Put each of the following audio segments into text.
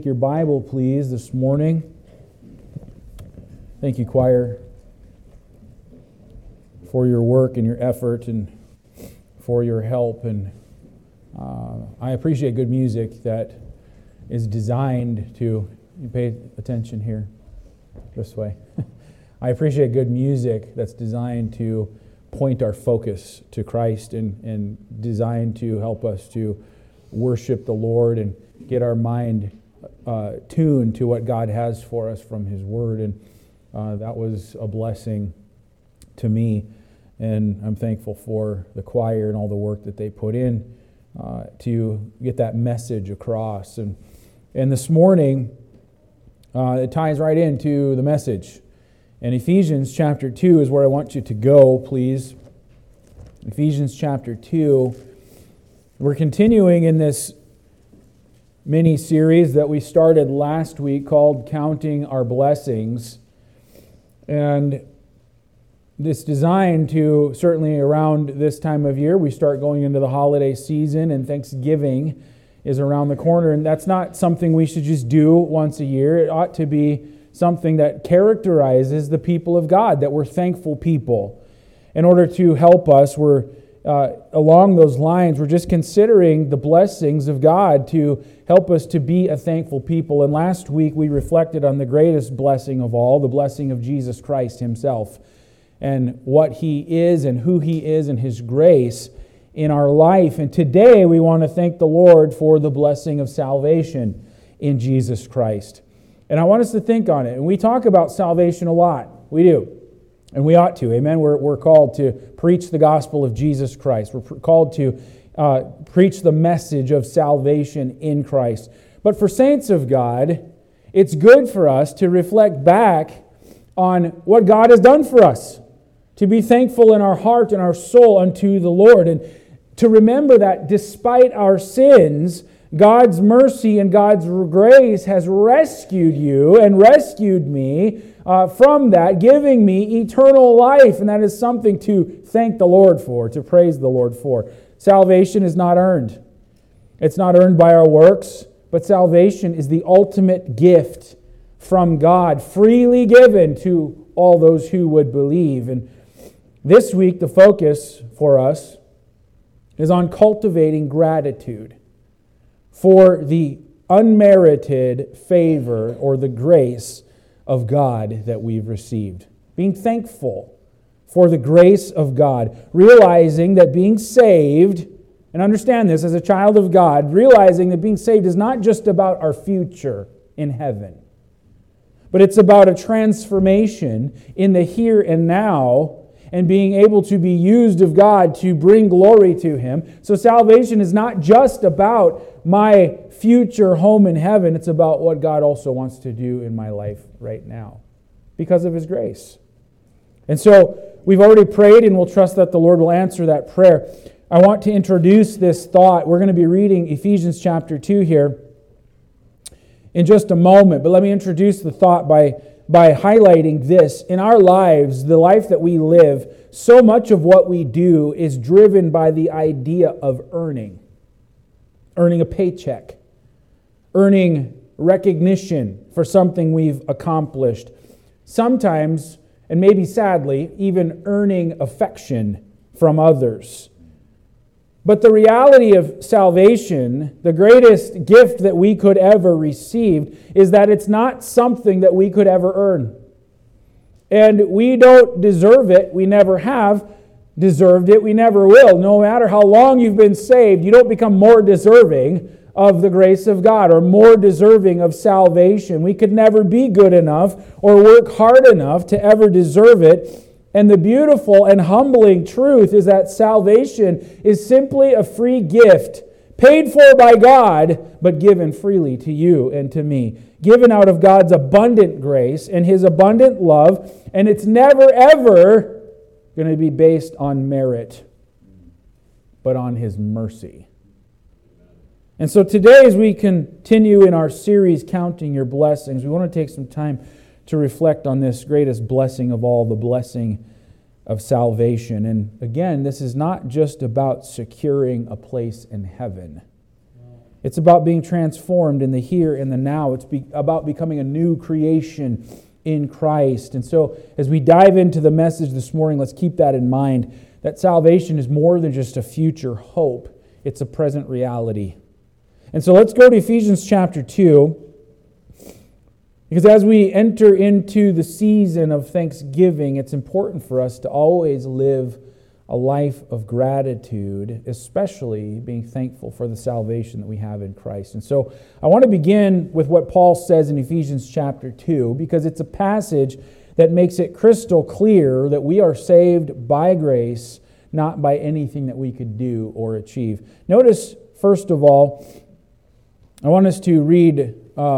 Your Bible, please, this morning. Thank you, choir, for your work and your effort and for your help. And I appreciate good music that is designed to, you pay attention here, this way. I appreciate good music that's designed to point our focus to Christ and designed to help us to worship the Lord and get our mind tuned to what God has for us from His Word. And that was a blessing to me. And I'm thankful for the choir and all the work that they put in to get that message across. And this morning, it ties right into the message. And Ephesians chapter 2 is where I want you to go, please. Ephesians chapter 2. We're continuing in this mini-series that we started last week called Counting Our Blessings. And it's designed to, certainly around this time of year, we start going into the holiday season, and Thanksgiving is around the corner. And that's not something we should just do once a year. It ought to be something that characterizes the people of God, that we're thankful people. In order to help us, we're along those lines, we're just considering the blessings of God to help us to be a thankful people. And last week we reflected on the greatest blessing of all, the blessing of Jesus Christ Himself, and what He is and who He is and His grace in our life. And today we want to thank the Lord for the blessing of salvation in Jesus Christ. And I want us to think on it. And we talk about salvation a lot. We do. And we ought to, amen? We're called to preach the gospel of Jesus Christ. We're called to preach the message of salvation in Christ. But for saints of God, it's good for us to reflect back on what God has done for us, to be thankful in our heart and our soul unto the Lord, and to remember that despite our sins, God's mercy and God's grace has rescued you and rescued me from that, giving me eternal life. And that is something to thank the Lord for, to praise the Lord for. Salvation is not earned. It's not earned by our works, but salvation is the ultimate gift from God, freely given to all those who would believe. And this week, the focus for us is on cultivating gratitude for the unmerited favor or the grace of God that we've received. Being thankful for the grace of God. Realizing that being saved, and understand this as a child of God, realizing that being saved is not just about our future in heaven, but it's about a transformation in the here and now, and being able to be used of God to bring glory to Him. So salvation is not just about my future home in heaven. It's about what God also wants to do in my life right now because of His grace. And so we've already prayed, and we'll trust that the Lord will answer that prayer. I want to introduce this thought. We're going to be reading Ephesians chapter 2 here in just a moment. But let me introduce the thought by highlighting this. In our lives, the life that we live, so much of what we do is driven by the idea of earning a paycheck, earning recognition for something we've accomplished. Sometimes, and maybe sadly, even earning affection from others. But the reality of salvation, the greatest gift that we could ever receive, is that it's not something that we could ever earn. And we don't deserve it. We never have deserved it. We never will. No matter how long you've been saved, you don't become more deserving of the grace of God or more deserving of salvation. We could never be good enough or work hard enough to ever deserve it. And the beautiful and humbling truth is that salvation is simply a free gift, paid for by God, but given freely to you and to me. Given out of God's abundant grace and His abundant love, and it's never, ever going to be based on merit, but on His mercy. And so today, as we continue in our series, Counting Your Blessings, we want to take some time to reflect on this greatest blessing of all, the blessing of salvation. And again, this is not just about securing a place in heaven. It's about being transformed in the here and the now. It's about becoming a new creation in Christ. And so as we dive into the message this morning, let's keep that in mind, that salvation is more than just a future hope. It's a present reality. And so let's go to Ephesians chapter 2. Because as we enter into the season of Thanksgiving, it's important for us to always live a life of gratitude, especially being thankful for the salvation that we have in Christ. And so I want to begin with what Paul says in Ephesians chapter 2, because it's a passage that makes it crystal clear that we are saved by grace, not by anything that we could do or achieve. Notice, first of all, I want us to read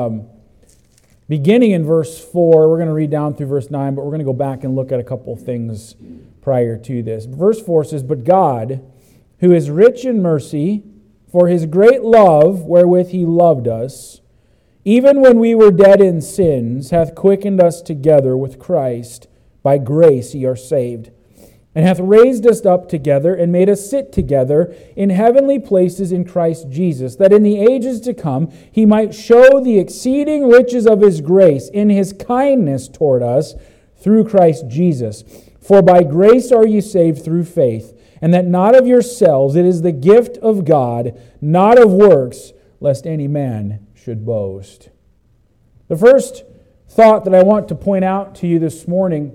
beginning in verse 4. We're going to read down through verse 9, but we're going to go back and look at a couple things prior to this. Verse 4 says, "But God, who is rich in mercy, for his great love wherewith he loved us, even when we were dead in sins, hath quickened us together with Christ. By grace ye are saved, and hath raised us up together, and made us sit together in heavenly places in Christ Jesus, that in the ages to come he might show the exceeding riches of his grace in his kindness toward us through Christ Jesus. For by grace are ye saved through faith, and that not of yourselves, it is the gift of God, not of works, lest any man should boast." The first thought that I want to point out to you this morning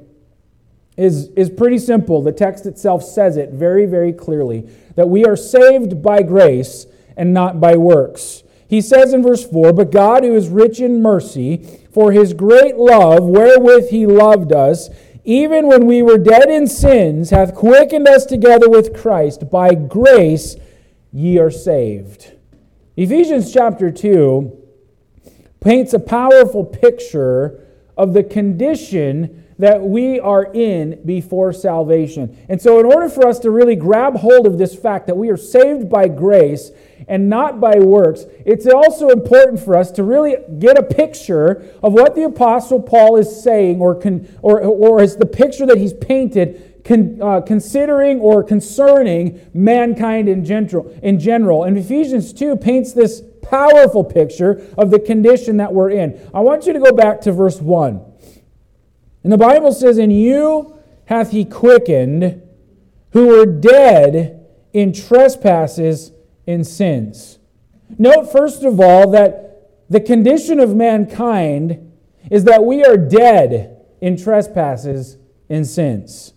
is pretty simple. The text itself says it very, very clearly, that we are saved by grace and not by works. He says in verse 4, "But God, who is rich in mercy, for his great love wherewith he loved us, even when we were dead in sins, hath quickened us together with Christ. By grace ye are saved." Ephesians chapter 2 paints a powerful picture of the condition that we are in before salvation. And so in order for us to really grab hold of this fact that we are saved by grace and not by works, it's also important for us to really get a picture of what the Apostle Paul is saying, or is the picture that he's painted considering or concerning mankind in general. And Ephesians 2 paints this powerful picture of the condition that we're in. I want you to go back to verse 1. And the Bible says, "In you hath he quickened, who were dead in trespasses and sins." Note, first of all, that the condition of mankind is that we are dead in trespasses and sins.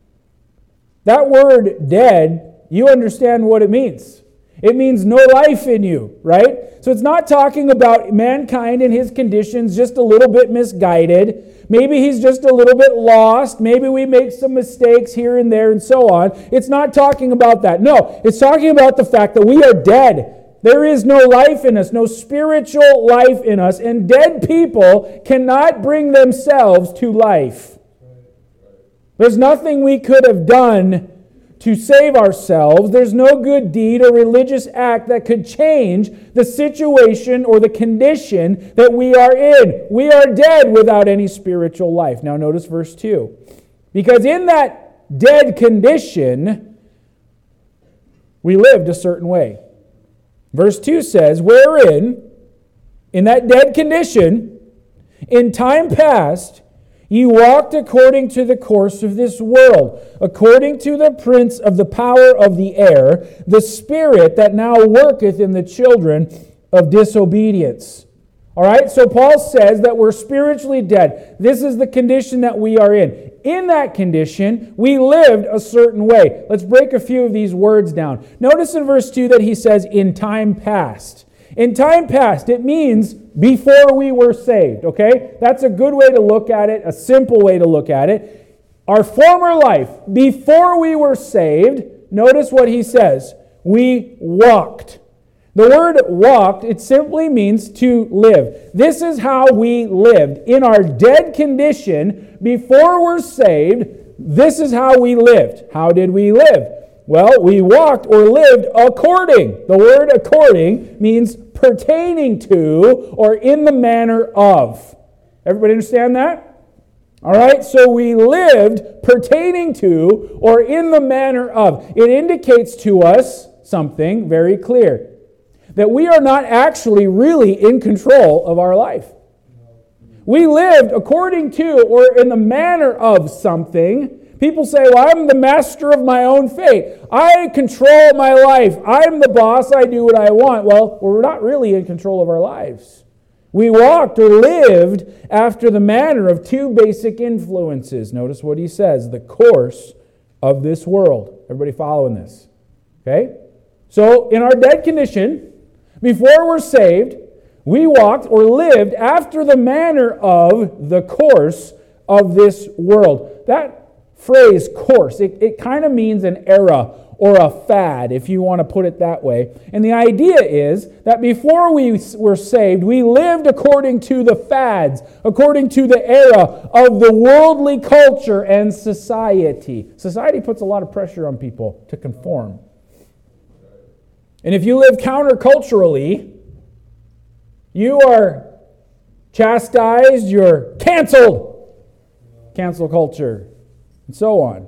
That word "dead," you understand what it means. It means no life in you, right? So it's not talking about mankind and his conditions just a little bit misguided. Maybe he's just a little bit lost. Maybe we make some mistakes here and there and so on. It's not talking about that. No, it's talking about the fact that we are dead. There is no life in us, no spiritual life in us, and dead people cannot bring themselves to life. There's nothing we could have done to save ourselves. There's no good deed or religious act that could change the situation or the condition that we are in. We are dead without any spiritual life. Now notice verse 2. Because in that dead condition, we lived a certain way. Verse 2 says, "Wherein, in that dead condition, in time past, ye walked according to the course of this world, according to the prince of the power of the air, the spirit that now worketh in the children of disobedience." All right, so Paul says that we're spiritually dead. This is the condition that we are in. In that condition, we lived a certain way. Let's break a few of these words down. Notice in verse 2 that he says, "in time past." In time past, it means before we were saved, okay? That's a good way to look at it, a simple way to look at it. Our former life, before we were saved, notice what he says, we walked. The word walked, it simply means to live. This is how we lived. In our dead condition, before we're saved, this is how we lived. How did we live? Well, we walked or lived according. The word according means pertaining to or in the manner of. Everybody understand that? All right, so we lived pertaining to or in the manner of. It indicates to us something very clear. that we are not actually really in control of our life. We lived according to or in the manner of something. People say, well, I'm the master of my own fate. I control my life. I'm the boss. I do what I want. Well, we're not really in control of our lives. We walked or lived after the manner of two basic influences. Notice what he says, the course of this world. Everybody following this? Okay? So, in our dead condition, before we're saved, we walked or lived after the manner of the course of this world. That phrase, course, it kind of means an era or a fad, if you want to put it that way. And the idea is that before we were saved, we lived according to the fads, according to the era of the worldly culture and society. Society puts a lot of pressure on people to conform. And if you live counterculturally, you are chastised, you're canceled. Cancel culture, and so on.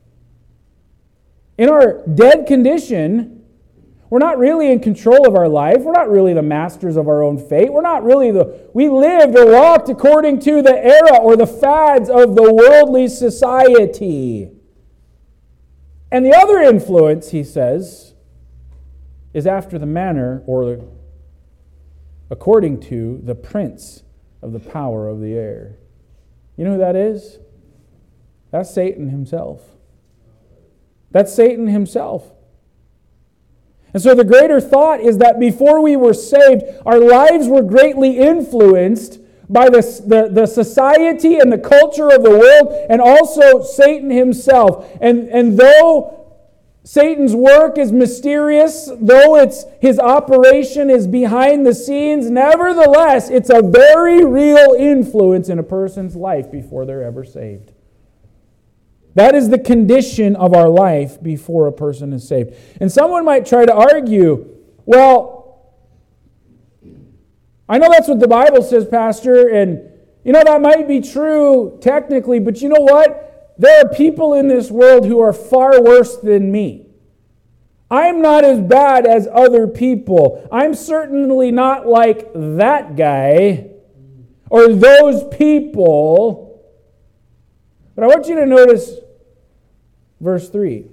In our dead condition, we're not really in control of our life. We're not really the masters of our own fate. We lived or walked according to the era or the fads of the worldly society. And the other influence, he says, is after the manner or according to the prince of the power of the air. You know who that is? That's Satan himself. That's Satan himself. And so the greater thought is that before we were saved, our lives were greatly influenced by the society and the culture of the world, and also Satan himself. And though Satan's work is mysterious, though his operation is behind the scenes, nevertheless, it's a very real influence in a person's life before they're ever saved. That is the condition of our life before a person is saved. And someone might try to argue, well, I know that's what the Bible says, Pastor, and that might be true technically, but you know what? There are people in this world who are far worse than me. I'm not as bad as other people. I'm certainly not like that guy or those people. But I want you to notice verse 3.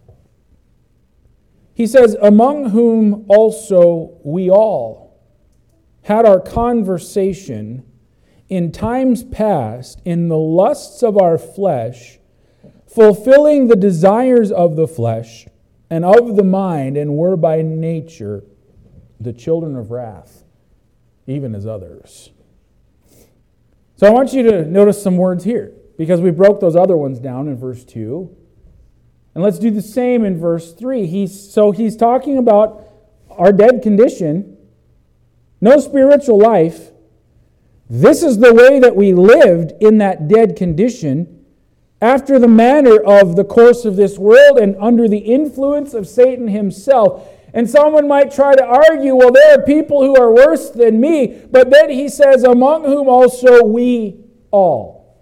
He says, among whom also we all had our conversation in times past in the lusts of our flesh, fulfilling the desires of the flesh and of the mind, and were by nature the children of wrath, even as others. So I want you to notice some words here, because we broke those other ones down in verse 2. And let's do the same in verse 3. He's talking about our dead condition, no spiritual life. This is the way that we lived in that dead condition, after the manner of the course of this world and under the influence of Satan himself. And someone might try to argue, well, there are people who are worse than me, but then he says, among whom also we all.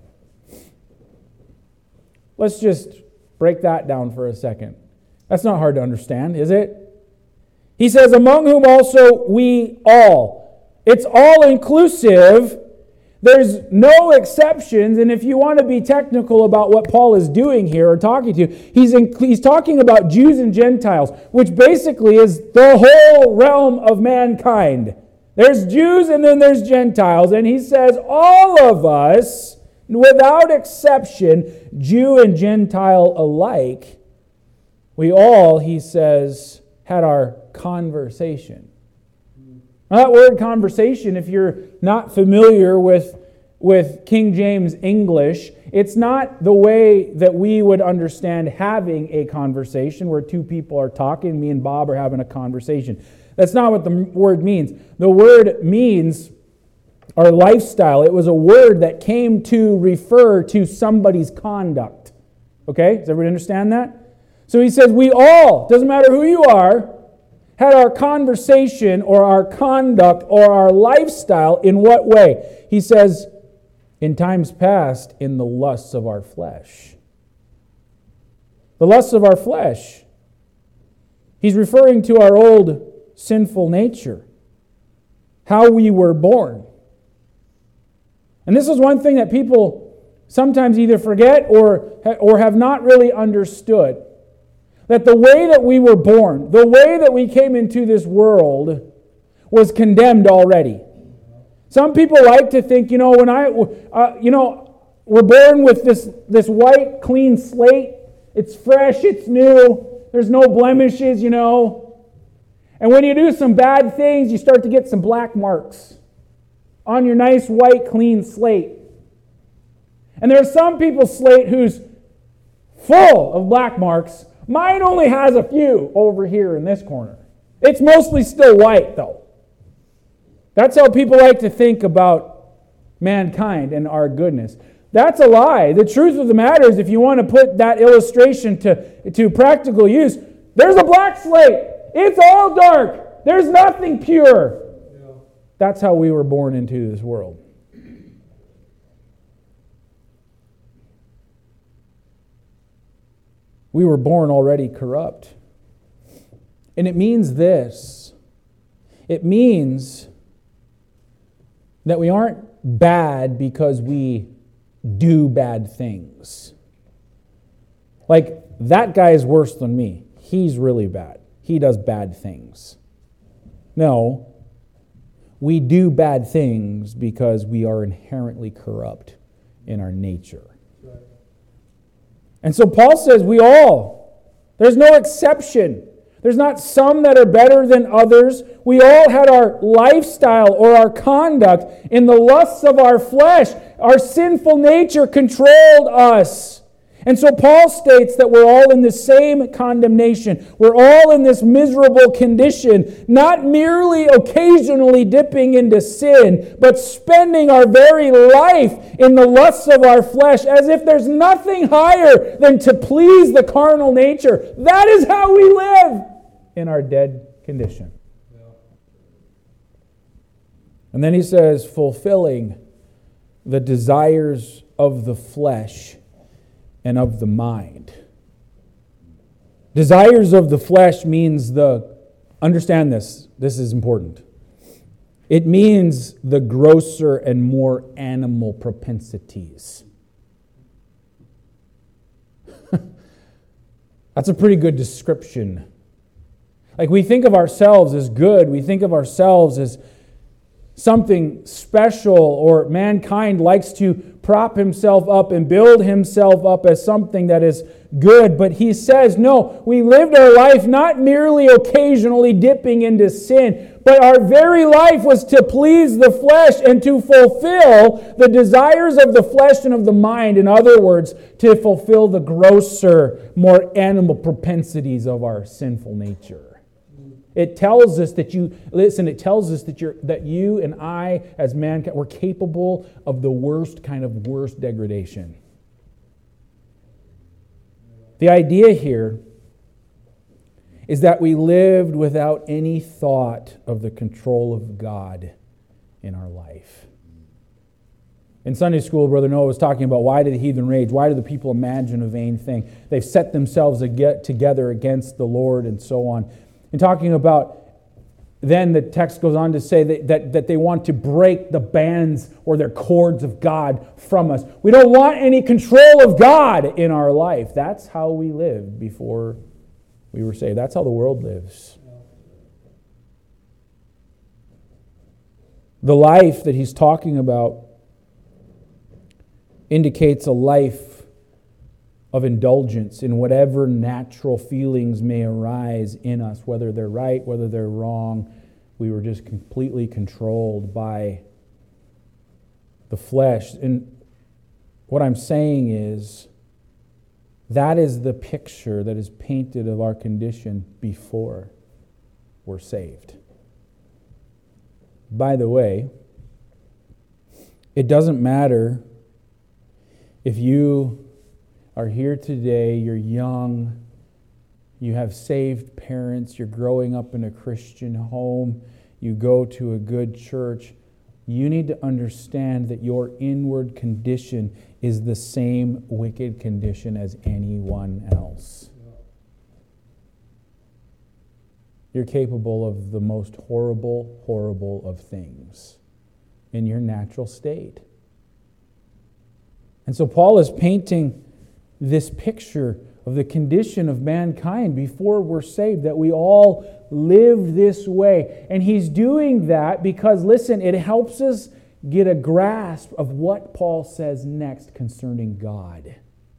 Let's just break that down for a second. That's not hard to understand, is it? He says, among whom also we all. It's all inclusive. There's no exceptions, and if you want to be technical about what Paul is doing here or talking to, he's talking about Jews and Gentiles, which basically is the whole realm of mankind. There's Jews and then there's Gentiles, and he says all of us, without exception, Jew and Gentile alike, we all, he says, had our conversation. Now, that word conversation, if you're not familiar with King James English, it's not the way that we would understand having a conversation where two people are talking, me and Bob are having a conversation. That's not what the word means. The word means our lifestyle. It was a word that came to refer to somebody's conduct. Okay? Does everybody understand that? So he says, we all, doesn't matter who you are, had our conversation or our conduct or our lifestyle in what way? He says, in times past, in the lusts of our flesh. The lusts of our flesh. He's referring to our old sinful nature, how we were born. And this is one thing that people sometimes either forget or have not really understood. That the way that we were born, the way that we came into this world was condemned already. Some people like to think, we're born with this white, clean slate. It's fresh, it's new, there's no blemishes, And when you do some bad things, you start to get some black marks on your nice, white, clean slate. And there are some people's slate who's full of black marks. Mine only has a few over here in this corner. It's mostly still white, though. That's how people like to think about mankind and our goodness. That's a lie. The truth of the matter is, if you want to put that illustration to practical use, there's a black slate. It's all dark. There's nothing pure. Yeah. That's how we were born into this world. We were born already corrupt. And it means this. It means that we aren't bad because we do bad things. Like, that guy is worse than me. He's really bad. He does bad things. No, we do bad things because we are inherently corrupt in our nature. Right. And so Paul says there's no exception. There's not some that are better than others. We all had our lifestyle or our conduct in the lusts of our flesh. Our sinful nature controlled us. And so Paul states that we're all in the same condemnation. We're all in this miserable condition, not merely occasionally dipping into sin, but spending our very life in the lusts of our flesh as if there's nothing higher than to please the carnal nature. That is how we live in our dead condition. Yeah. And then he says, fulfilling the desires of the flesh and of the mind. Desires of the flesh means understand this is important. It means the grosser and more animal propensities. That's a pretty good description. Like, we think of ourselves as good, we think of ourselves as something special, or mankind likes to prop himself up and build himself up as something that is good. But he says, no, we lived our life not merely occasionally dipping into sin, but our very life was to please the flesh and to fulfill the desires of the flesh and of the mind. In other words, to fulfill the grosser, more animal propensities of our sinful nature. It tells us that you and I, as mankind, we're capable of the worst degradation. The idea here is that we lived without any thought of the control of God in our life. In Sunday school, Brother Noah was talking about, why do the heathen rage? Why do the people imagine a vain thing? They've set themselves together against the Lord and so on. And talking about, then the text goes on to say that they want to break the bands or their cords of God from us. We don't want any control of God in our life. That's how we lived before we were saved. That's how the world lives. The life that he's talking about indicates a life of indulgence in whatever natural feelings may arise in us, whether they're right, whether they're wrong. We were just completely controlled by the flesh. And what I'm saying is, that is the picture that is painted of our condition before we're saved. By the way, it doesn't matter if you are here today, you're young, you have saved parents, you're growing up in a Christian home, you go to a good church. You need to understand that your inward condition is the same wicked condition as anyone else. you're capable of the most horrible, horrible of things in your natural state. And so Paul is painting this picture of the condition of mankind before we're saved, that we all live this way. And he's doing that because, listen, it helps us get a grasp of what Paul says next concerning God.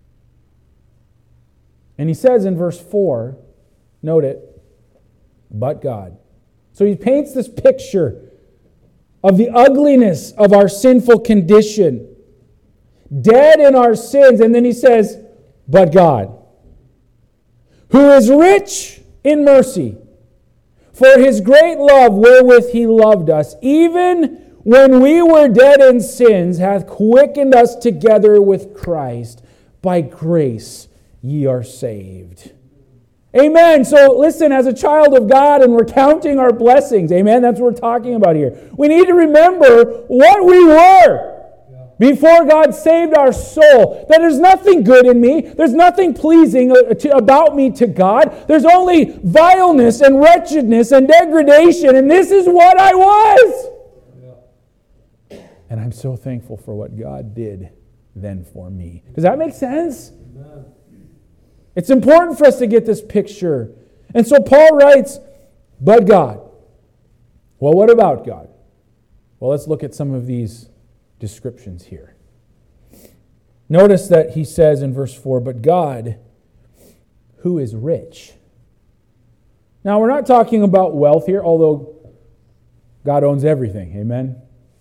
And he says in verse 4, note it, but God. So he paints this picture of the ugliness of our sinful condition, dead in our sins, and then he says, but God, who is rich in mercy, for his great love wherewith he loved us, even when we were dead in sins, hath quickened us together with Christ. By grace ye are saved. Amen. So listen, as a child of God, and we're counting our blessings, amen, that's what we're talking about here. We need to remember what we were before God saved our soul. That there's nothing good in me. There's nothing pleasing about me to God. There's only vileness and wretchedness and degradation, and this is what I was. And I'm so thankful for what God did then for me. Does that make sense? Amen. It's important for us to get this picture. And so Paul writes, but God. Well, what about God? Well, let's look at some of these descriptions here. Notice that he says in verse 4, but God, who is rich. Now, we're not talking about wealth here, although God owns everything. Amen?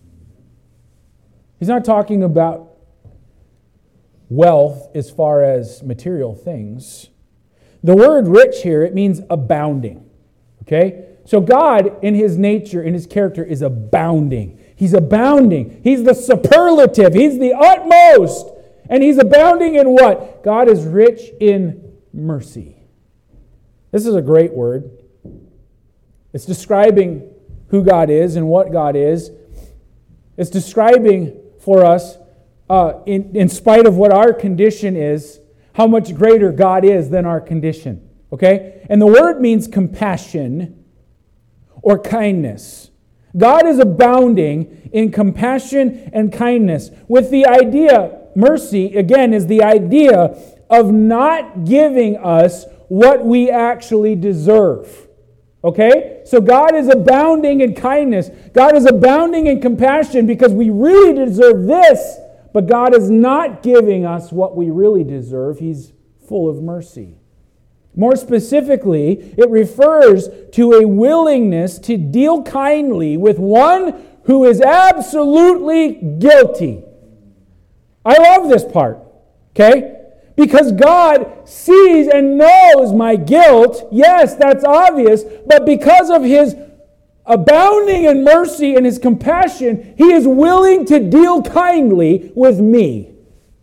He's not talking about wealth as far as material things. The word rich here, it means abounding. Okay? So God, in his nature, in his character, is abounding. He's abounding. He's the superlative. He's the utmost. And he's abounding in what? God is rich in mercy. This is a great word. It's describing who God is and what God is. It's describing for us, in spite of what our condition is, how much greater God is than our condition. Okay? And the word means compassion or kindness. God is abounding in compassion and kindness. With the idea, mercy, again, is the idea of not giving us what we actually deserve. Okay? So God is abounding in kindness. God is abounding in compassion because we really deserve this, but God is not giving us what we really deserve. He's full of mercy. More specifically, it refers to a willingness to deal kindly with one who is absolutely guilty. I love this part, okay? Because God sees and knows my guilt. Yes, that's obvious, but because of his abounding in mercy and his compassion, he is willing to deal kindly with me,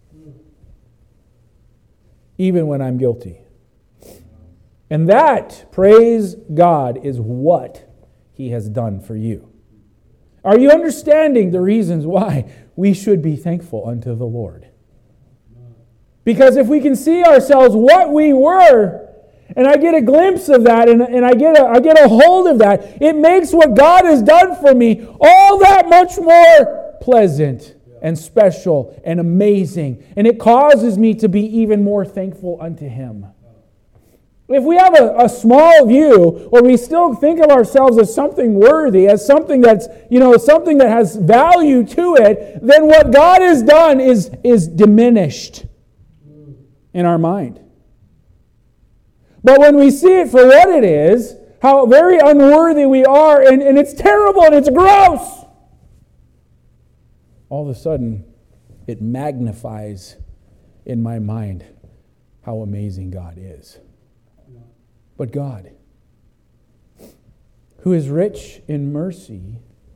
even when I'm guilty. And that, praise God, is what he has done for you. Are you understanding the reasons why we should be thankful unto the Lord? Because if we can see ourselves what we were, and I get a glimpse of that, and I get a hold of that, it makes what God has done for me all that much more pleasant and special and amazing. And it causes me to be even more thankful unto him. If we have a small view, or we still think of ourselves as something worthy, as something that's, something that has value to it, then what God has done is diminished in our mind. But when we see it for what it is, how very unworthy we are, and it's terrible and it's gross, all of a sudden it magnifies in my mind how amazing God is. But God, who is rich in mercy,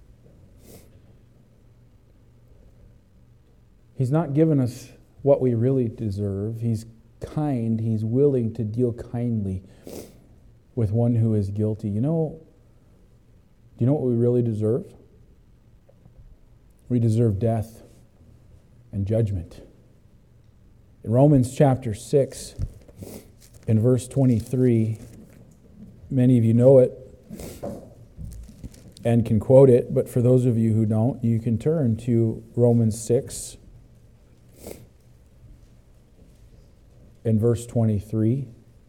he's not given us what we really deserve. He's kind. He's willing to deal kindly with one who is guilty. Do you know what we really deserve? We deserve death and judgment. In Romans chapter 6, in verse 23, many of you know it. and can quote it, but for those of you who don't, you can turn to Romans 6 and verse 23.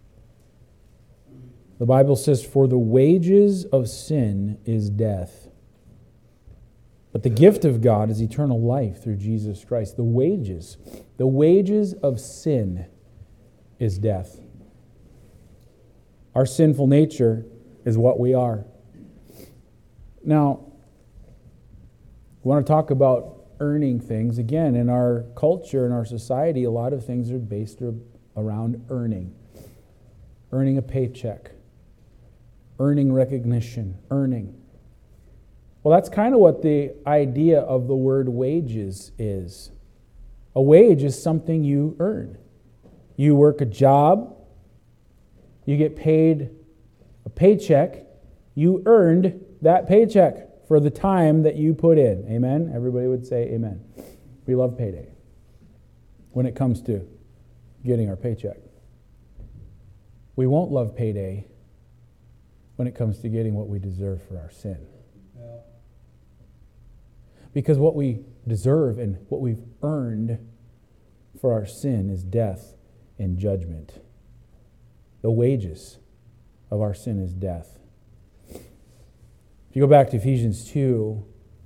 The Bible says, "For the wages of sin is death, but the gift of God is eternal life through Jesus Christ." The wages of sin is death. Our sinful nature is what we are. Now, we want to talk about earning things. Again, in our culture, in our society, a lot of things are based around earning. Earning a paycheck. Earning recognition. Earning. Well, that's kind of what the idea of the word wages is. A wage is something you earn. You work a job, you get paid a paycheck, you earned that paycheck for the time that you put in. Amen? Everybody would say amen. We love payday when it comes to getting our paycheck. We won't love payday when it comes to getting what we deserve for our sin. Yeah. Because what we deserve and what we've earned for our sin is death and judgment. The wages of our sin is death. If you go back to Ephesians 2,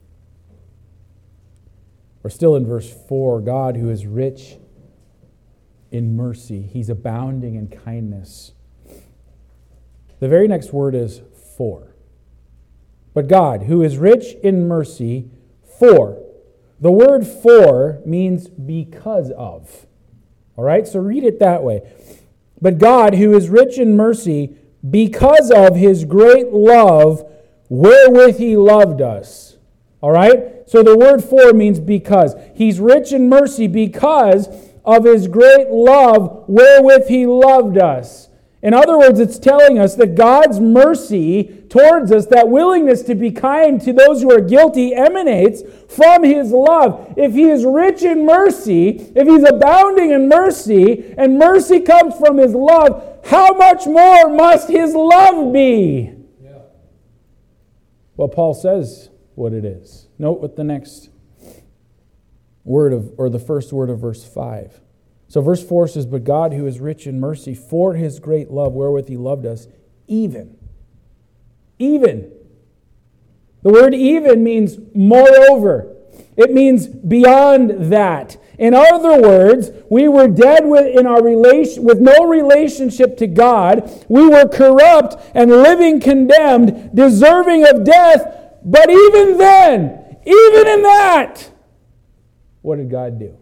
we're still in verse 4. God, who is rich in mercy, He's abounding in kindness. The very next word is for. But God, who is rich in mercy, for. The word for means because of. All right, so read it that way. But God, who is rich in mercy, because of His great love, wherewith He loved us. All right? So the word for means because. He's rich in mercy because of His great love, wherewith He loved us. In other words, it's telling us that God's mercy towards us, that willingness to be kind to those who are guilty, emanates from His love. If He is rich in mercy, if He's abounding in mercy, and mercy comes from His love, how much more must His love be? Yeah. Well, Paul says what it is. Note what the next word the first word of verse 5. So verse 4 says, "But God, who is rich in mercy, for His great love wherewith He loved us, even." Even. The word even means moreover. It means beyond that. In other words, we were dead with no relationship to God. We were corrupt and living condemned, deserving of death. But even then, even in that, what did God do?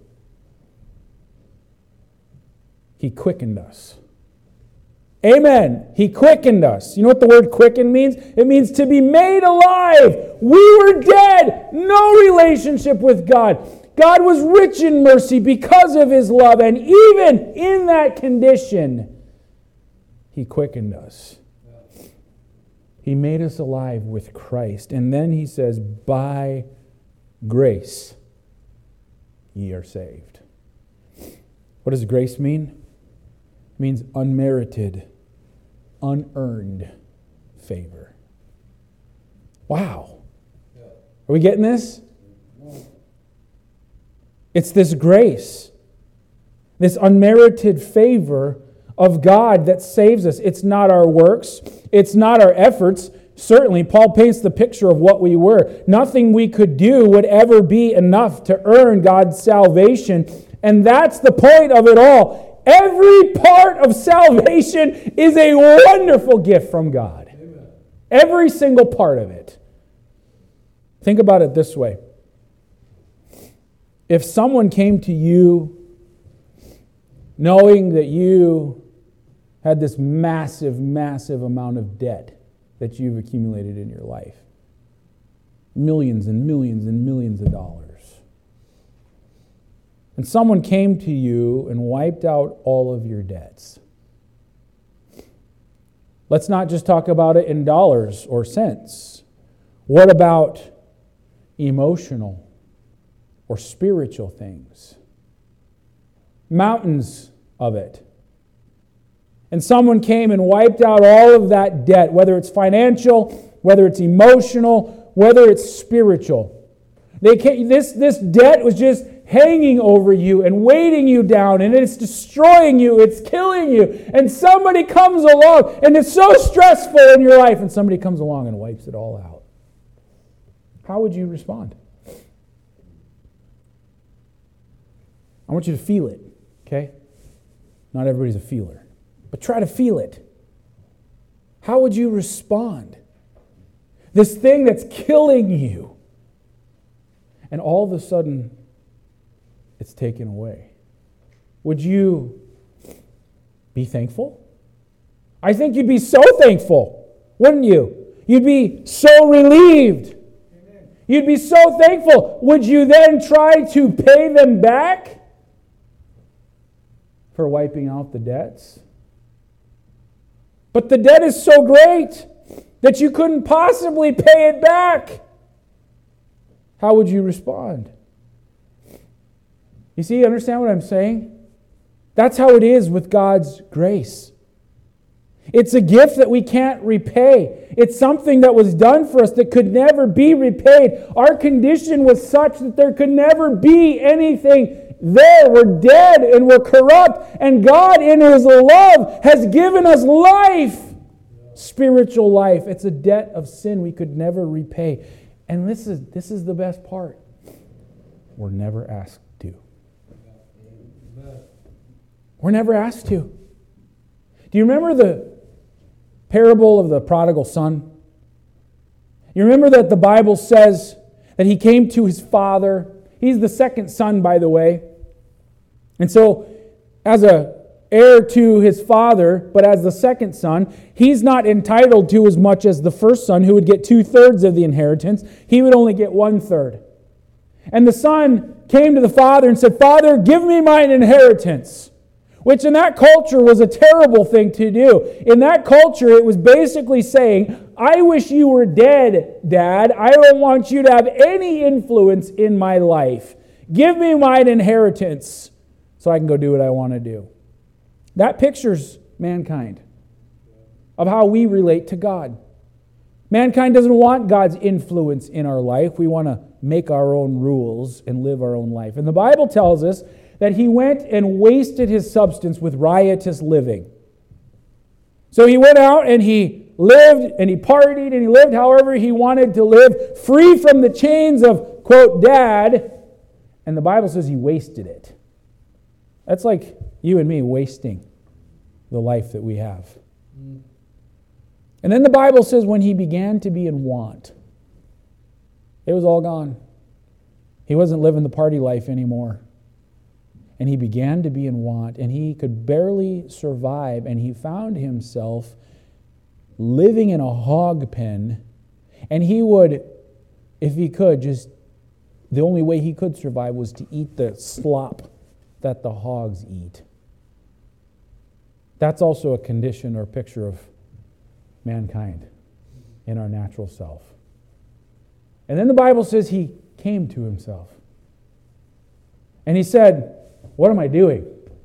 He quickened us. Amen. He quickened us. You know what the word quicken means? It means to be made alive. We were dead. No relationship with God. God was rich in mercy because of His love. And even in that condition, He quickened us. He made us alive with Christ. And then He says, by grace ye are saved. What does grace mean? It means unmerited, unearned favor. Wow. Are we getting this? It's this grace, this unmerited favor of God that saves us. It's not our works. It's not our efforts. Certainly, Paul paints the picture of what we were. Nothing we could do would ever be enough to earn God's salvation. And that's the point of it all. Every part of salvation is a wonderful gift from God. Amen. Every single part of it. Think about it this way. If someone came to you knowing that you had this massive, massive amount of debt that you've accumulated in your life, millions and millions and millions of dollars, and someone came to you and wiped out all of your debts. Let's not just talk about it in dollars or cents. What about emotional or spiritual things? Mountains of it. And someone came and wiped out all of that debt, whether it's financial, whether it's emotional, whether it's spiritual. This debt was just hanging over you and weighting you down, and it's destroying you, it's killing you. And somebody comes along, and it's so stressful in your life, and somebody comes along and wipes it all out. How would you respond? I want you to feel it, okay? Not everybody's a feeler. But try to feel it. How would you respond? This thing that's killing you. And all of a sudden, it's taken away. Would you be thankful? I think you'd be so thankful, wouldn't you? You'd be so relieved. Amen. You'd be so thankful. Would you then try to pay them back for wiping out the debts? But the debt is so great that you couldn't possibly pay it back. How would you respond? You see, understand what I'm saying? That's how it is with God's grace. It's a gift that we can't repay. It's something that was done for us that could never be repaid. Our condition was such that there could never be anything there. We're dead and we're corrupt. And God, in His love, has given us life. Spiritual life. It's a debt of sin we could never repay. And this is the best part. We're never asked to. We're never asked to. Do you remember the parable of the prodigal son? You remember that the Bible says that he came to his father. He's the second son, by the way. And so, as an heir to his father, but as the second son, he's not entitled to as much as the first son, who would get 2/3 of the inheritance. He would only get 1/3. And the son came to the father and said, "Father, give me mine inheritance." Which in that culture was a terrible thing to do. In that culture, it was basically saying, "I wish you were dead, Dad. I don't want you to have any influence in my life. Give me mine inheritance so I can go do what I want to do." That pictures mankind, of how we relate to God. Mankind doesn't want God's influence in our life. We want to make our own rules and live our own life. And the Bible tells us that he went and wasted his substance with riotous living. So he went out and he lived and he partied and he lived however he wanted to live, free from the chains of, quote, dad. And the Bible says he wasted it. That's like you and me wasting the life that we have. And then the Bible says when he began to be in want, it was all gone. He wasn't living the party life anymore. And he began to be in want, and he could barely survive, and he found himself living in a hog pen, and he would, if he could, just, the only way he could survive was to eat the slop that the hogs eat. That's also a condition or picture of mankind in our natural self. And then the Bible says he came to himself. And he said, "What am I doing?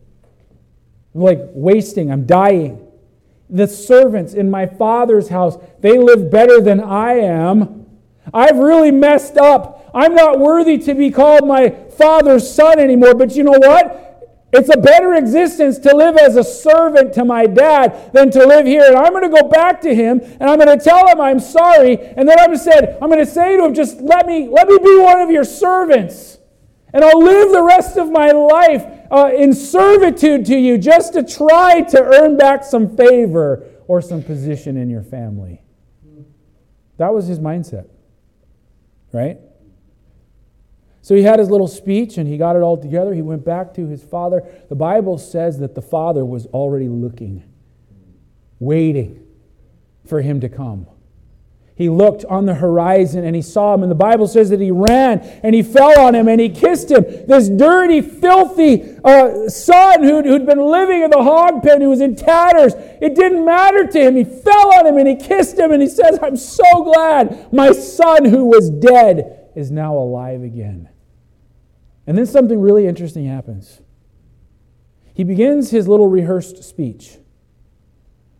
I'm like wasting, I'm dying. The servants in my Father's house, they live better than I am. I've really messed up. I'm not worthy to be called my Father's son anymore. But you know what? It's a better existence to live as a servant to my dad than to live here. And I'm going to go back to him and I'm going to tell him I'm sorry. And then I'm going to say to him, just let me be one of your servants. And I'll live the rest of my life in servitude to you just to try to earn back some favor or some position in your family." That was his mindset, right? So he had his little speech and he got it all together. He went back to his father. The Bible says that the father was already looking, waiting for him to come. He looked on the horizon and he saw him. And the Bible says that he ran and he fell on him and he kissed him. This dirty, filthy son who'd been living in the hog pen, who was in tatters. It didn't matter to him. He fell on him and he kissed him and he says, "I'm so glad my son who was dead is now alive again." And then something really interesting happens. He begins his little rehearsed speech.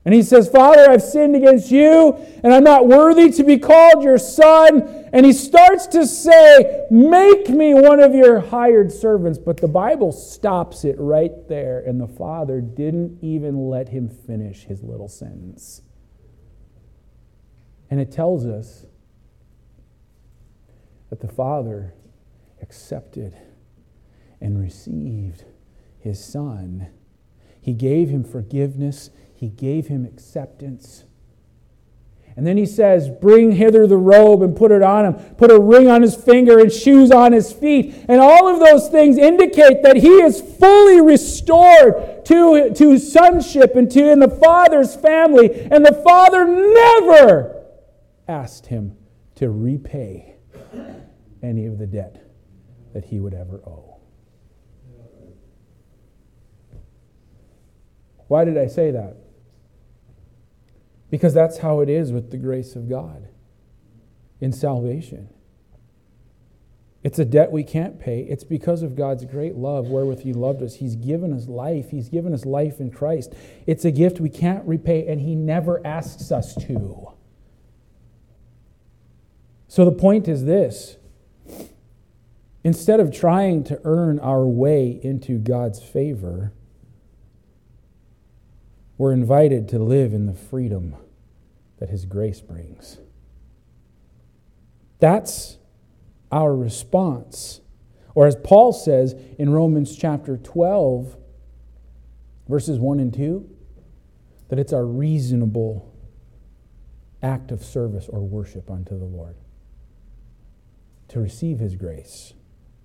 And he says, Father, I've sinned against you, and I'm not worthy to be called your son. And he starts to say, make me one of your hired servants. But the Bible stops it right there, and the father didn't even let him finish his little sentence. And it tells us that the father accepted and received his son. He gave him forgiveness. He gave him acceptance. And then he says, bring hither the robe and put it on him. Put a ring on his finger and shoes on his feet. And all of those things indicate that he is fully restored to sonship and to in the Father's family. And the Father never asked him to repay any of the debt that he would ever owe. Why did I say that? Because that's how it is with the grace of God in salvation. It's a debt we can't pay. It's because of God's great love wherewith He loved us. He's given us life. He's given us life in Christ. It's a gift we can't repay, and He never asks us to. So the point is this. Instead of trying to earn our way into God's favor, we're invited to live in the freedom that His grace brings. That's our response. Or as Paul says in Romans chapter 12, verses 1 and 2, that it's our reasonable act of service or worship unto the Lord to receive His grace.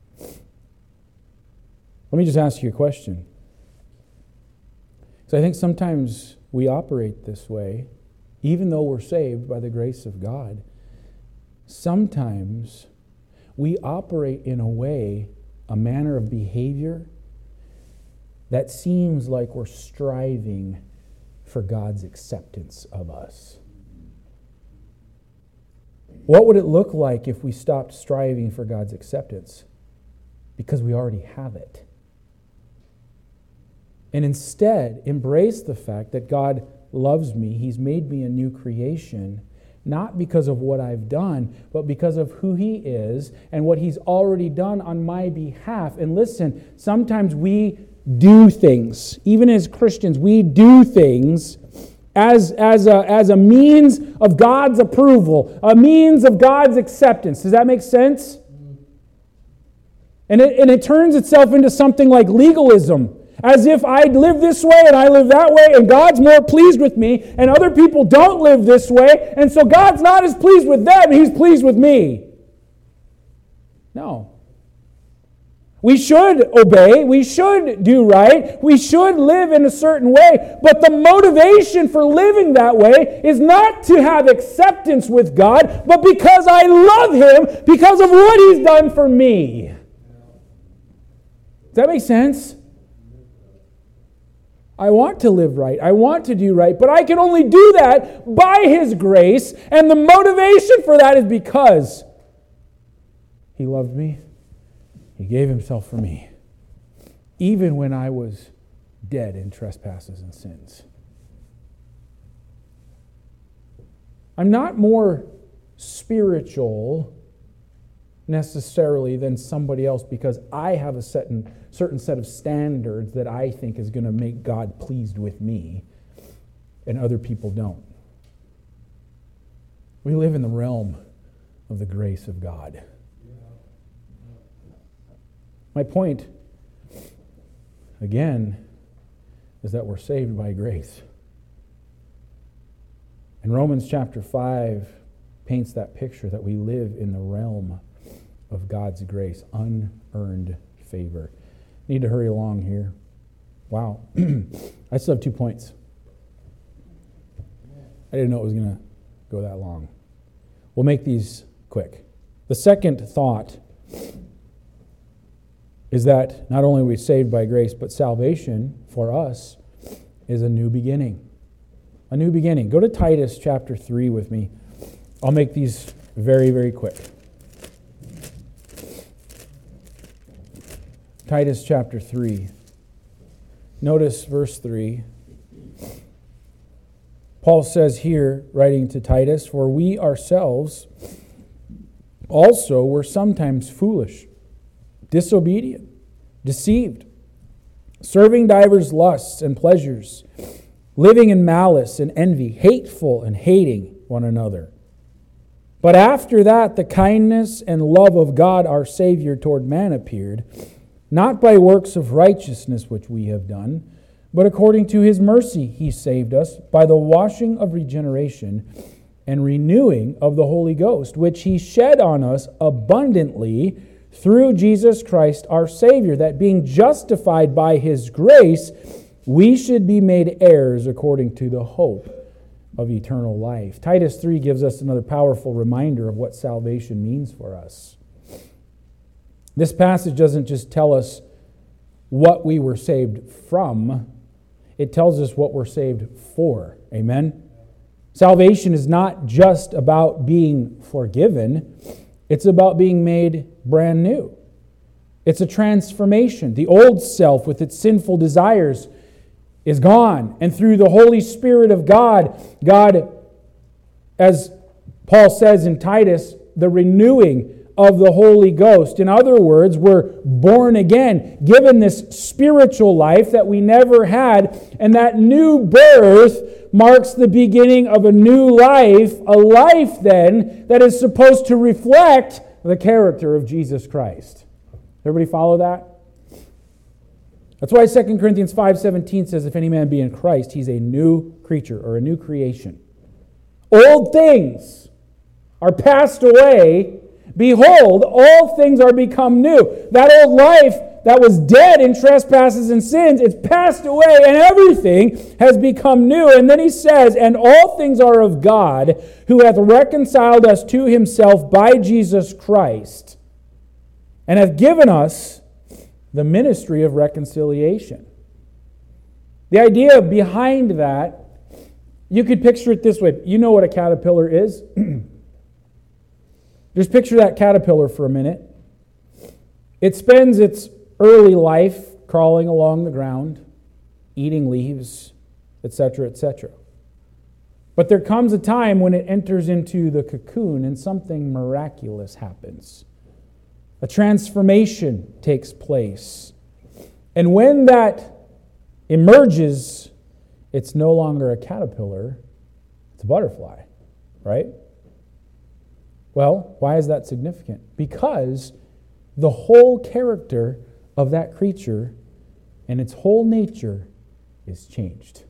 Let me just ask you a question. So I think sometimes we operate this way, even though we're saved by the grace of God. Sometimes we operate in a way, a manner of behavior, that seems like we're striving for God's acceptance of us. What would it look like if we stopped striving for God's acceptance? Because we already have it. And instead, embrace the fact that God loves me. He's made me a new creation, not because of what I've done, but because of who He is and what He's already done on my behalf. And listen, sometimes we do things, even as Christians, we do things as a means of God's approval, a means of God's acceptance. Does that make sense? And it turns itself into something like legalism. As if I live this way and I live that way and God's more pleased with me and other people don't live this way and so God's not as pleased with them, He's pleased with me. No. We should obey, we should do right, we should live in a certain way, but the motivation for living that way is not to have acceptance with God, but because I love Him, because of what He's done for me. Does that make sense? I want to live right. I want to do right. But I can only do that by His grace. And the motivation for that is because He loved me. He gave Himself for me. Even when I was dead in trespasses and sins. I'm not more spiritual necessarily than somebody else because I have a certain set of standards that I think is going to make God pleased with me and other people don't. We live in the realm of the grace of God. My point, again, is that we're saved by grace. And Romans chapter 5 paints that picture that we live in the realm of God's grace, unearned favor. Need to hurry along here. Wow. I still have 2 points. I didn't know it was going to go that long. We'll make these quick. The second thought is that not only are we saved by grace, but salvation for us is a new beginning. A new beginning. Go to Titus chapter 3 with me. I'll make these very, very quick. Titus chapter 3. Notice verse 3. Paul says here, writing to Titus, "For we ourselves also were sometimes foolish, disobedient, deceived, serving divers lusts and pleasures, living in malice and envy, hateful and hating one another. But after that, the kindness and love of God our Savior toward man appeared, not by works of righteousness which we have done, but according to His mercy He saved us by the washing of regeneration and renewing of the Holy Ghost, which He shed on us abundantly through Jesus Christ our Savior, that being justified by His grace, we should be made heirs according to the hope of eternal life." Titus 3 gives us another powerful reminder of what salvation means for us. This passage doesn't just tell us what we were saved from, it tells us what we're saved for. Amen? Salvation is not just about being forgiven, it's about being made brand new. It's a transformation. The old self with its sinful desires is gone. And through the Holy Spirit of God, as Paul says in Titus, the renewing of the Holy Ghost. In other words, we're born again, given this spiritual life that we never had, and that new birth marks the beginning of a new life, a life then that is supposed to reflect the character of Jesus Christ. Everybody follow that? That's why 2 Corinthians 5:17 says, "If any man be in Christ, he's a new creature," or a new creation. "Old things are passed away. Behold, all things are become new." That old life that was dead in trespasses and sins, it's passed away, and everything has become new. And then he says, "And all things are of God, who hath reconciled us to Himself by Jesus Christ, and hath given us the ministry of reconciliation." The idea behind that, you could picture it this way. You know what a caterpillar is? Just picture that caterpillar for a minute. It spends its early life crawling along the ground, eating leaves, etc., etc. But there comes a time when it enters into the cocoon and something miraculous happens. A transformation takes place. And when that emerges, it's no longer a caterpillar, it's a butterfly, right? Well, why is that significant? Because the whole character of that creature and its whole nature is changed.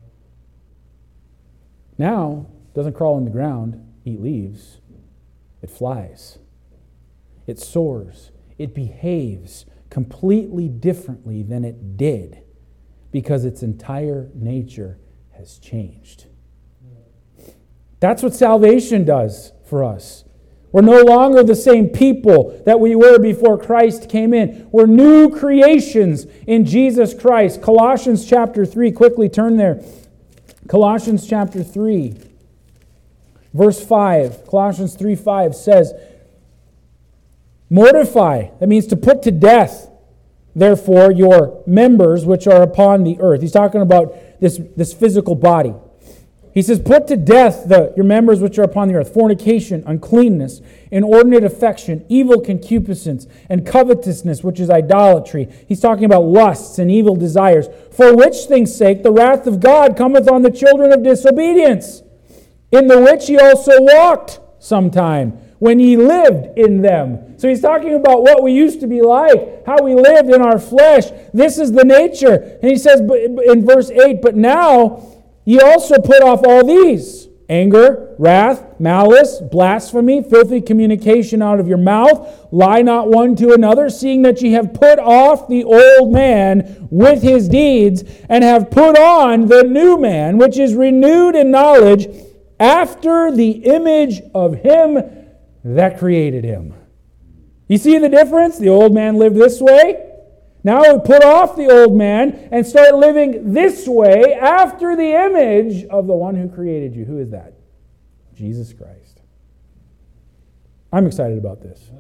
Now, it doesn't crawl on the ground, eat leaves. It flies. It soars. It behaves completely differently than it did because its entire nature has changed. That's what salvation does for us. We're no longer the same people that we were before Christ came in. We're new creations in Jesus Christ. Colossians chapter 3, quickly turn there. Colossians chapter 3, verse 5. Colossians 3:5 says, "Mortify," that means to put to death, "therefore your members which are upon the earth." He's talking about this physical body. He says, "Put to death your members which are upon the earth, fornication, uncleanness, inordinate affection, evil concupiscence, and covetousness, which is idolatry." He's talking about lusts and evil desires, "for which things' sake the wrath of God cometh on the children of disobedience, in the which ye also walked sometime, when ye lived in them." So he's talking about what we used to be like, how we lived in our flesh. This is the nature. And he says in verse 8, "But now ye also put off all these: anger, wrath, malice, blasphemy, filthy communication out of your mouth. Lie not one to another, seeing that ye have put off the old man with his deeds, and have put on the new man, which is renewed in knowledge after the image of Him that created him." You see the difference? The old man lived this way. Now we put off the old man and start living this way after the image of the one who created you. Who is that? Jesus Christ. I'm excited about this.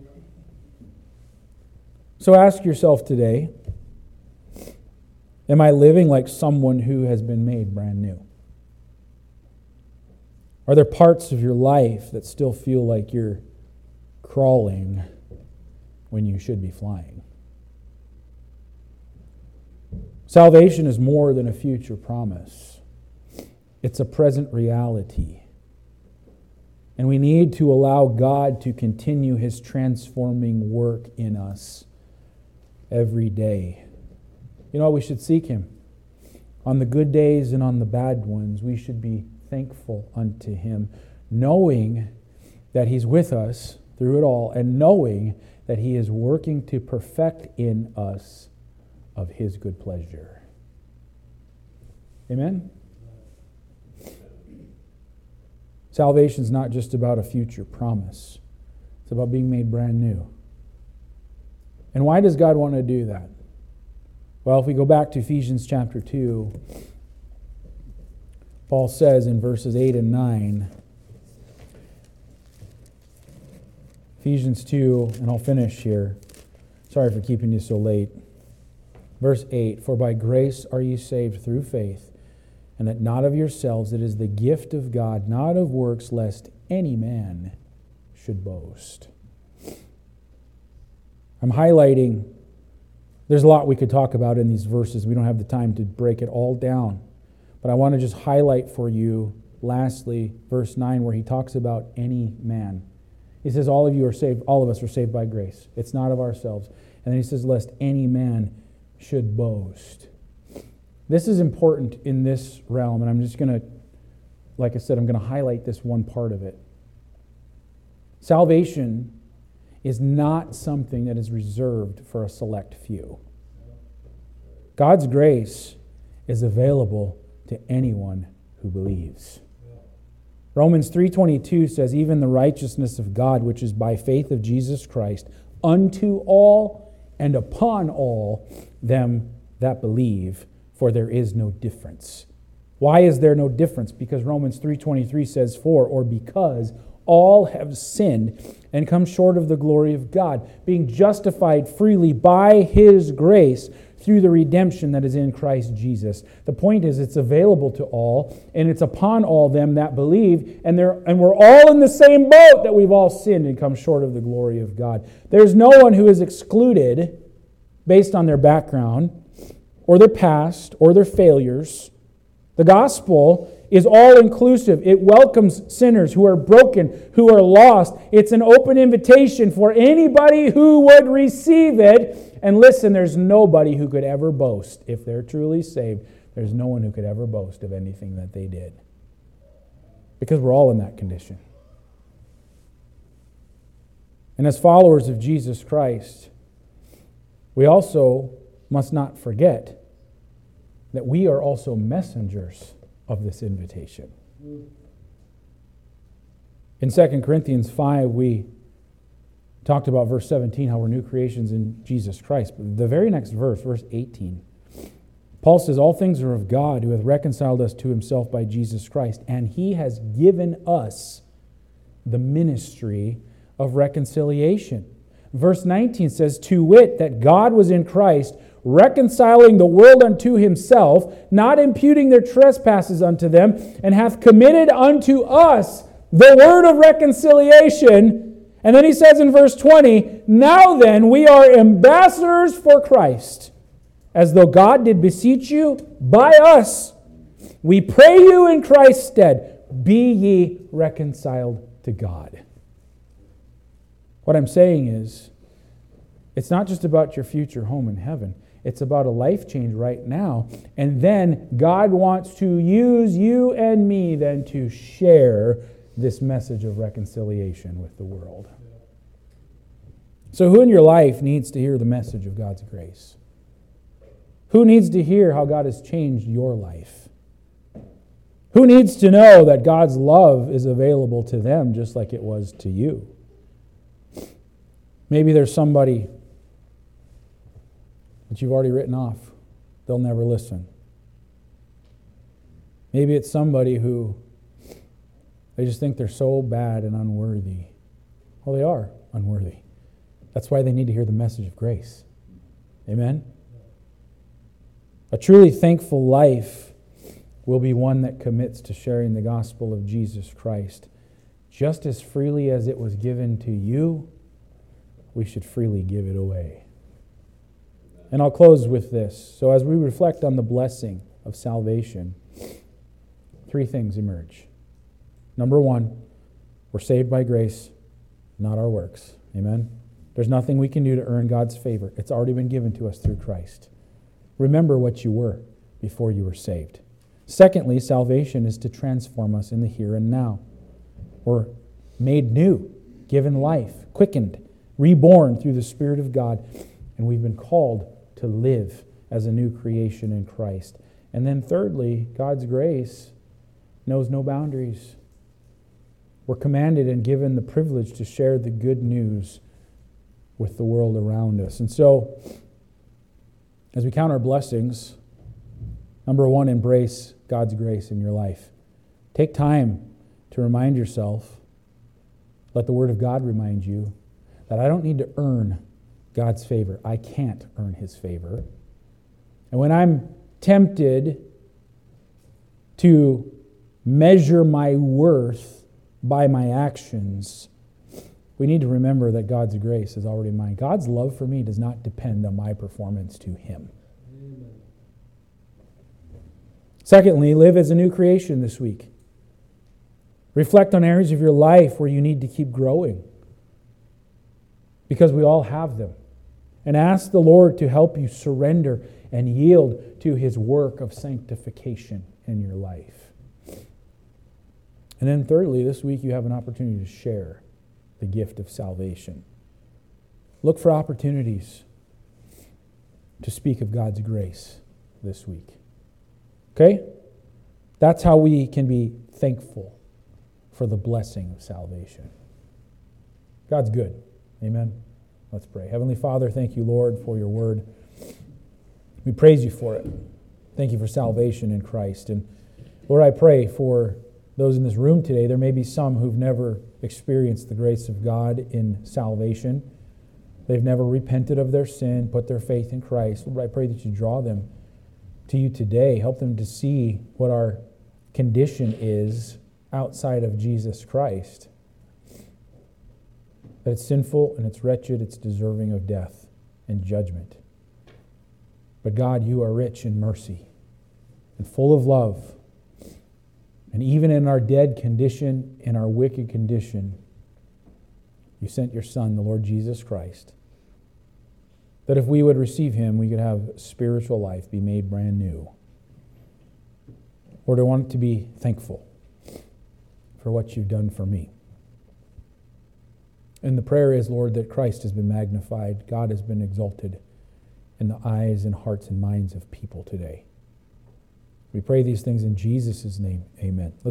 So ask yourself today, am I living like someone who has been made brand new? Are there parts of your life that still feel like you're crawling when you should be flying? Salvation is more than a future promise. It's a present reality. And we need to allow God to continue His transforming work in us every day. You know, we should seek Him. On the good days and on the bad ones, we should be thankful unto Him, knowing that He's with us through it all, and knowing that He is working to perfect in us of His good pleasure. Amen? Salvation is not just about a future promise. It's about being made brand new. And why does God want to do that? Well, if we go back to Ephesians chapter 2, Paul says in verses 8 and 9, Ephesians 2, and I'll finish here. Sorry for keeping you so late. Verse 8, "For by grace are ye saved through faith, and that not of yourselves, it is the gift of God, not of works, lest any man should boast." I'm highlighting, there's a lot we could talk about in these verses. We don't have the time to break it all down. But I want to just highlight for you, lastly, verse 9, where he talks about any man. He says, all of you are saved, all of us are saved by grace. It's not of ourselves. And then he says, lest any man should boast. This is important in this realm, and I'm just going to, like I said, I'm going to highlight this one part of it. Salvation is not something that is reserved for a select few. God's grace is available to anyone who believes. Romans 3:22 says, "Even the righteousness of God, which is by faith of Jesus Christ, unto all and upon all them that believe, for there is no difference." Why is there no difference? Because Romans 3:23 says, "For," or because, "all have sinned and come short of the glory of God, being justified freely by His grace through the redemption that is in Christ Jesus." The point is, it's available to all, and it's upon all them that believe, and we're all in the same boat, that we've all sinned and come short of the glory of God. There's no one who is excluded based on their background, or their past, or their failures. The gospel is all-inclusive. It welcomes sinners who are broken, who are lost. It's an open invitation for anybody who would receive it. And listen, there's nobody who could ever boast. If they're truly saved, there's no one who could ever boast of anything that they did. Because we're all in that condition. And as followers of Jesus Christ, we also must not forget that we are also messengers of this invitation. In 2 Corinthians 5, we talked about verse 17, how we're new creations in Jesus Christ. But the very next verse, verse 18, Paul says, "All things are of God, who hath reconciled us to Himself by Jesus Christ, and He has given us the ministry of reconciliation." Verse 19 says, "To wit, that God was in Christ, reconciling the world unto Himself, not imputing their trespasses unto them, and hath committed unto us the word of reconciliation." And then he says in verse 20, "Now then, we are ambassadors for Christ, as though God did beseech you by us. We pray you in Christ's stead, be ye reconciled to God." What I'm saying is, it's not just about your future home in heaven. It's about a life change right now. And then God wants to use you and me then to share this message of reconciliation with the world. So who in your life needs to hear the message of God's grace? Who needs to hear how God has changed your life? Who needs to know that God's love is available to them just like it was to you? Maybe there's somebody that you've already written off. They'll never listen. Maybe it's somebody who they just think they're so bad and unworthy. Well, they are unworthy. That's why they need to hear the message of grace. Amen? A truly thankful life will be one that commits to sharing the gospel of Jesus Christ. Just as freely as it was given to you, we should freely give it away. And I'll close with this. So as we reflect on the blessing of salvation, 3 things emerge. Number 1, we're saved by grace, not our works. Amen? There's nothing we can do to earn God's favor. It's already been given to us through Christ. Remember what you were before you were saved. Secondly, salvation is to transform us in the here and now. We're made new, given life, quickened, reborn through the Spirit of God, and we've been called to live as a new creation in Christ. And then thirdly, God's grace knows no boundaries. We're commanded and given the privilege to share the good news with the world around us. And so, as we count our blessings, number 1, embrace God's grace in your life. Take time to remind yourself, let the Word of God remind you, that I don't need to earn God's favor. I can't earn His favor. And when I'm tempted to measure my worth by my actions, we need to remember that God's grace is already mine. God's love for me does not depend on my performance to Him. Amen. Secondly, live as a new creation this week. Reflect on areas of your life where you need to keep growing, because we all have them. And ask the Lord to help you surrender and yield to His work of sanctification in your life. And then thirdly, this week you have an opportunity to share the gift of salvation. Look for opportunities to speak of God's grace this week. Okay? That's how we can be thankful for the blessing of salvation. God's good. Amen. Let's pray. Heavenly Father, thank you, Lord, for your word. We praise you for it. Thank you for salvation in Christ. And Lord, I pray for those in this room today. There may be some who've never experienced the grace of God in salvation. They've never repented of their sin, put their faith in Christ. Lord, I pray that you draw them to you today. Help them to see what our condition is outside of Jesus Christ. That it's sinful and it's wretched, it's deserving of death and judgment. But God, you are rich in mercy and full of love. And even in our dead condition, in our wicked condition, you sent your Son, the Lord Jesus Christ, that if we would receive Him, we could have spiritual life, be made brand new. Lord, I want to be thankful for what you've done for me. And the prayer is, Lord, that Christ has been magnified, God has been exalted in the eyes and hearts and minds of people today. We pray these things in Jesus' name. Amen.